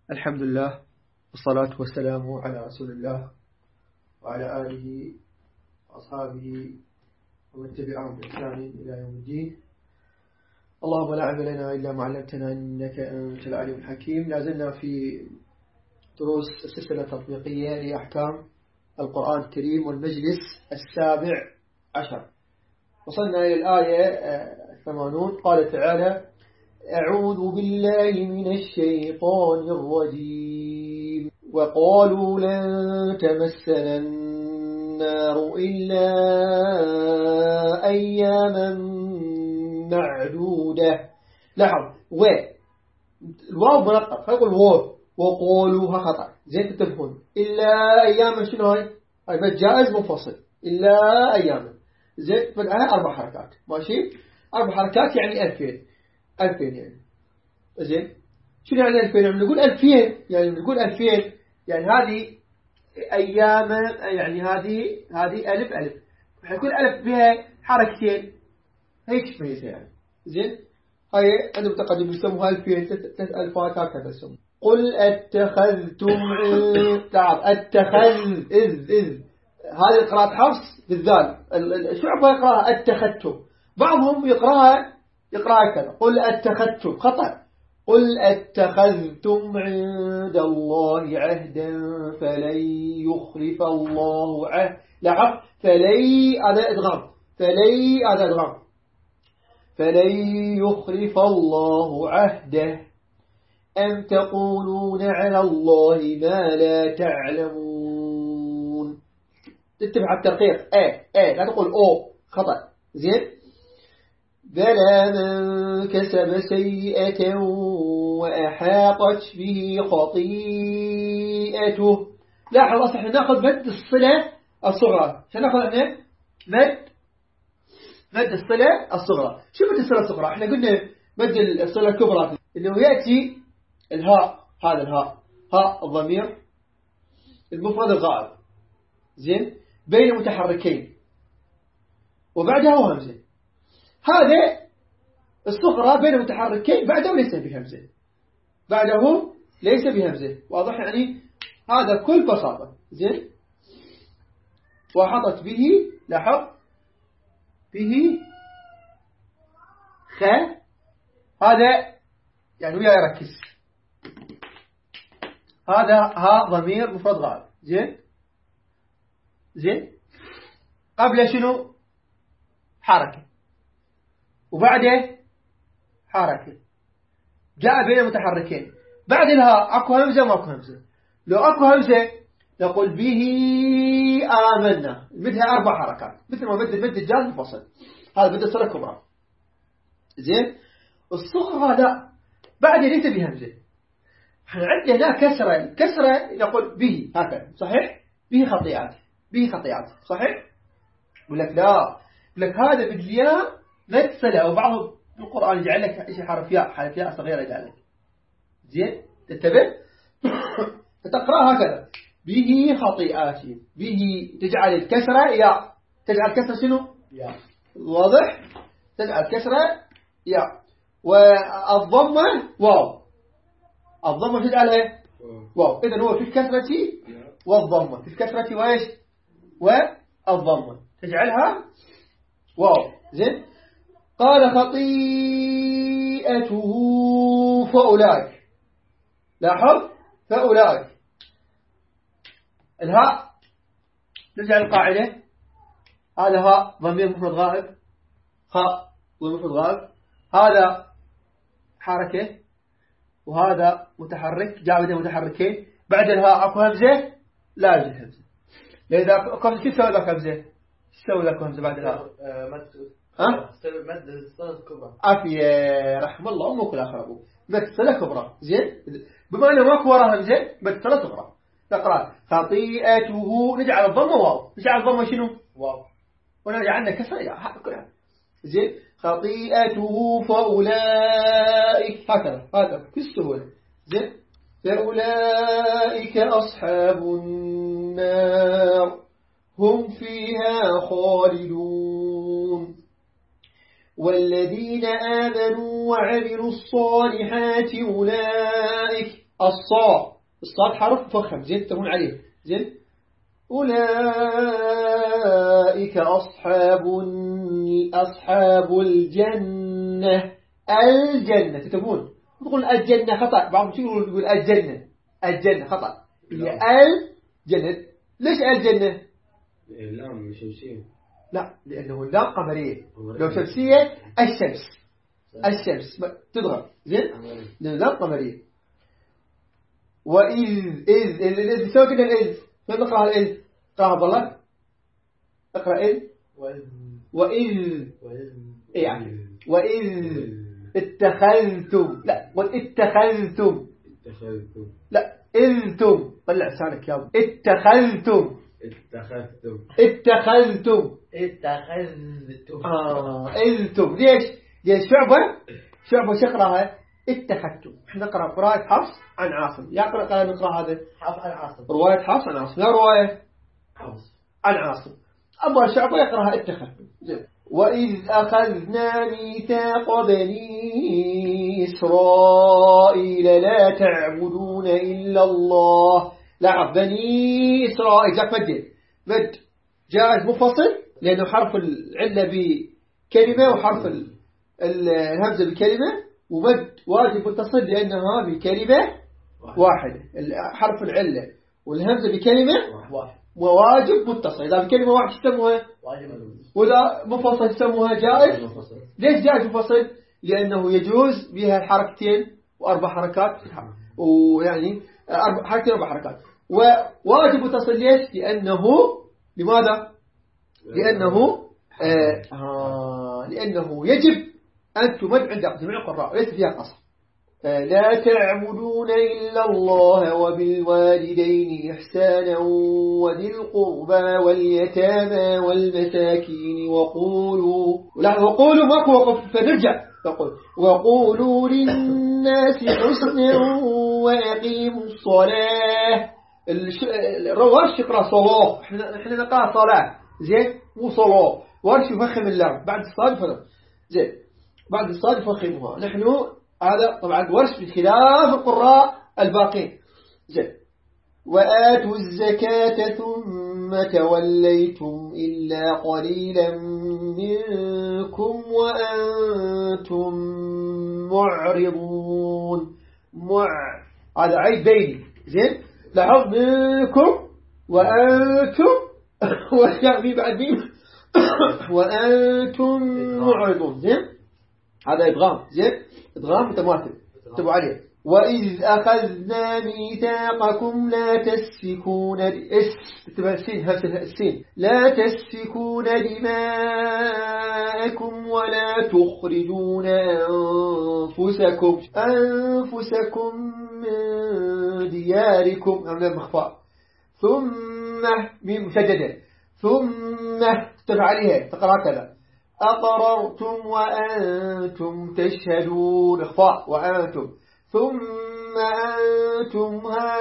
الحمد لله والصلاة والسلام على رسول الله وعلى آله وأصحابه ومن تبعهم بإحسان إلى يوم الدين. اللهم لا علم لنا إلا ما علمتنا إنك أنت العليم الحكيم. لازلنا في دروس السلسلة التطبيقية لأحكام القرآن الكريم والمجلس 17. وصلنا إلى الآية 80. قال تعالى: أعوذ بالله من الشيطان الرجيم. وقالوا لن تمسنا النار إلا أياما معدودة. لاحظ الواو منقط فيقول وقالوها خطأ. زين تتفهمون إلا أياما شنو هاي بس جائز منفصل إلا أياما. زين فالآن 4 حركات ماشي 4 حركات يعني 2000 يعني. زين شنو يعني 2000 يعني نقول 2000 يعني نقول 2000 يعني هذه أياما يعني هذه ألف حيكون ألف بها حركتين هيك شوية يعني. زين هاي أنا متقدم يسموها 2000 3 ألفات هكذا يسمون. قل اتخذتم اتخذ إذ هذه قراءة حفص بالذال. شعبة يقراها اتخذتم، بعضهم يقراها كذا. قل اتخذتم خطأ. قل اتخذتم عند الله عهدا فلن يخلف الله عهد. لاحظ فلي هذا إدغام، فلي هذا إدغام. فلن يخلف الله عهده أم تقولون على الله ما لا تعلمون. تتبع الترقيق لا تقول أو خطأ. زين بلى من كسب سيئة وأحاطت به خطيئته. لاحظ أصلا احنا ناخذ مد الصلة الصغرى. شو ناخذ احنا مد الصلة الصغرى. شو مد الصلة الصغرى؟ احنا قلنا مد الصلة الكبرى اللي هو يأتي الهاء، هذا الهاء هاء الضمير المفرد الغائب. زين بين متحركين وبعدها همزة. هذا الصغرى بين متحركين بعده ليس بهمزة، بعده ليس بهمزة. واضح يعني هذا كل بساطة. زين وحطت به لاحظ به هذا يعني ويا يركز. هذا ها ضمير مفرد غائب. زين قبل شنو حركة وبعده حركة جاء بين متحركين. بعد الهاء اكو همزة ما اكو همزة. لو اكو همزة نقول به آمنا مدها 4 حركات مثل ما مد الجاز الفصل. هذا مد الصلة الكبرى. زين الصغرى لا بعد ليس بهمزة. احنا عندنا كسرة نقول به هكذا صحيح. به خطيئات صحيح. يقول لك لا، يقول لك هذا بالياء مد صلة. أو بعض القرآن يجعل لك شيء حرف ياء صغيرة يجعل لك. زين تنتبه تقرأ هكذا به خطيئات. به تجعل الكسرة ياء. تجعل الكسرة شنو ياء. واضح تجعل الكسرة ياء. والضمة واو. الضمة تجعلها واو. إذن هو في الكسرة والضمة. في الكسرة وإيش والضمة تجعلها واو. زين قال خطيئته فأولئك. لاحظ فأولئك الهاء نرجع للقاعدة. هذا هاء ضمير مفرد غائب. خاء ضمير مفرد غائب. هذا حركة وهذا متحرك جاء بين متحركين. بعد الهاء اكو همزة لا يوجد همزة. لذا كم كيف تسوي لك همزة؟ تسوي لك همزة بعد الهاء مد الصلة الكبرى. عافية رحم الله أمك الآخر أبو مد الصلة الكبرى. زين بما أنه ماكو وراء همزة مد الصلة الكبرى. تقرأ خطيئته نجعل الضمة واو. نجعل الضمة شنو واو ونجعلنا كسر كلها. زين خطيئته فأولئك هكذا بالسهولة. زين فأولئك أصحاب النار هم فيها خالدون والذين آمنوا وعملوا الصالحات أولئك الصاد حرف مفخم زين تكون عليه زين. أولئك أصحاب الجنة. تكون تقول الجنة خطأ، بعضهم يقول الجنة خطأ، هي الجنة. ليش الجنة؟ اللام شمسية. لا، لأنه اللام قمرية. لو شمسية الشمس تضغط زين، لأنه اللام قمرية. وإذ سوى كده الإذ ما نقرأ الإذ؟ قرأها بالله، اقرأ إذ. وإذ يعني وإذ اتخذتم، لا واتخذتم، لا إذتم، طلع لسانك يا ابو. اتخذتم إذتم. ليش شعبة شقراها اتخذتم. احنا نقرأ قراءة حفص عن عاصم. يا نقرأ هذا حفص عن عاصم، رواية حفص عن عاصم، لا رواية حفص عن عاصم. أما شعبة يقرأها اتخذتم. وإذ أخذنا ميثاق بني إسرائيل لا تعبدون إلا الله. لاحظ بني إسرائيل جاء مد جائز مفصل، لأنه حرف العلة بكلمة وحرف الهمزة بكلمة، ومد واجب متصل لأنها بكلمة واحدة. حرف العلة والهمزة بكلمة وواجب متصل. إذا بكلمة واحدة يسموها وإذا مفصل يسموها جائز. ليش جائز مفصل؟ لأنه يجوز بها حركتين وأربع حركات، ويعني حركتين وأربع حركات. وواجب متصل ليش؟ لماذا؟ لأنه يجب أن تمد عند جميع القراء، ليس فيها قصر. لا تعبدون إلا الله وبالوالدين إحسانا وذي القربى واليتامى والمساكين وقولوا ماكو وقف، فنرجع نقول وقولوا للناس حسنا وأقيموا الصلاة. الرواش يقرأ صلاة، احنا نقرأ صلاة زين، مو صلاة. ورش يفخم اللام بعد الصاد زين، بعد الصاد يفخمها. نحن هذا طبعا ورش بخلاف القراء الباقين زين. وآتوا الزكاة ثم توليتم إلا قليلا منكم وأنتم معرضون. هذا عيد بيني زين. لاحظ منكم وأنتم والشعبي بعد مين وأنتم معرضون زين. هذا إدغام زين، إدغام متماثل اكتبوا عليه. وإذ أخذنا ميثاقكم لا تسفكون لا تسفكون دماءكم ولا تخرجون أنفسكم من دياركم مخفى. ثم من مشددة، ثم تبع عليها تقرأ كذا أقررتم وأنتم تشهدون إخفاء وأنتم. ثم أنتم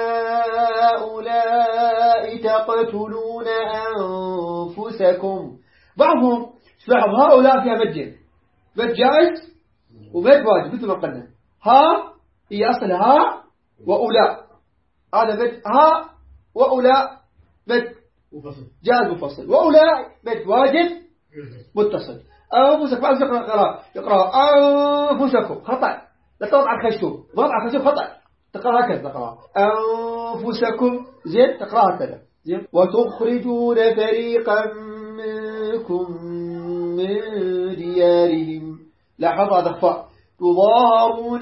هؤلاء تقتلون أنفسكم. بعضهم لاحظ هؤلاء فيها مد جائز ومد واجب مثل ما قلنا. ها هي أصل ها وأولاء، هذا مد ها وأولاء مد جائز مفصل، وأولاء مد واجب متصل. أنفسكم بعض يقرأ أنفسكم خطأ، لا تضغط على الخشوم، ضغط على الخشوم خطأ، تقرأ هكذا تقرأ أنفسكم زين، تقرأ هكذا زين. وتخرجون فريقا منكم من ديارهم. لاحظ هذا خفاء. تظاهرون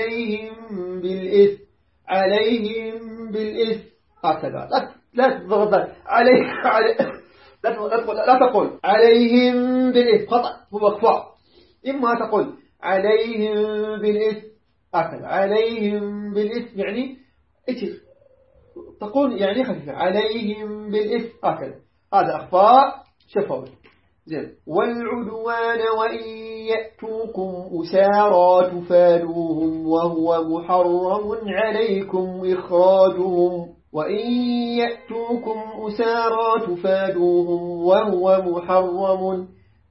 عليهم بالإثم هكذا، لا تضغط عليه لا تقول عليهم بالإثم خطأ، هو خفاء. إما تقول عليهم بالإثم هكذا، عليهم بالإثم يعني تقول يعني خفيفة، عليهم بالإثم هكذا، هذا أخفاء شفوي زين. والعدوان وإن يأتوكم أسارى تفادوهم وهو محرم عليكم إخراجهم. وإن يأتوكم أسارى تفادوهم وهو محرم.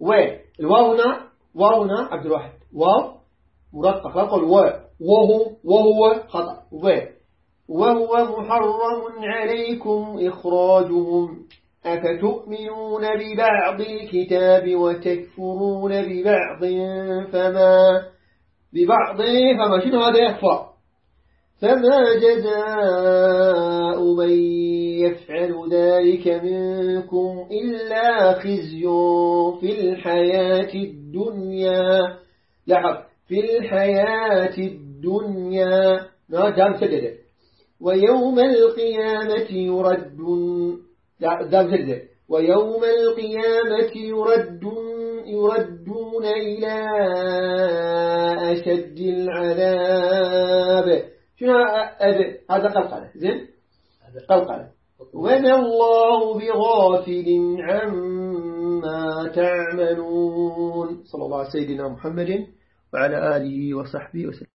واونا عبد الواحد واو مرقق، لا قل وهو خطأ. وهو محرم عليكم إخراجهم أفتؤمنون ببعض الكتاب وتكفرون ببعض فما شنو هذا يكفر فما جزاء من يفعل ذلك منكم إلا خزي في الحياة الدنيا في الحياة الدنيا دام سجد ويوم القيامة يردون إلى أشد العذاب شنو هذا قلقلة زين قلقلة وما الله بغافل عما تعملون صلى الله على سيدنا محمد وعلى آله وصحبه وسلم.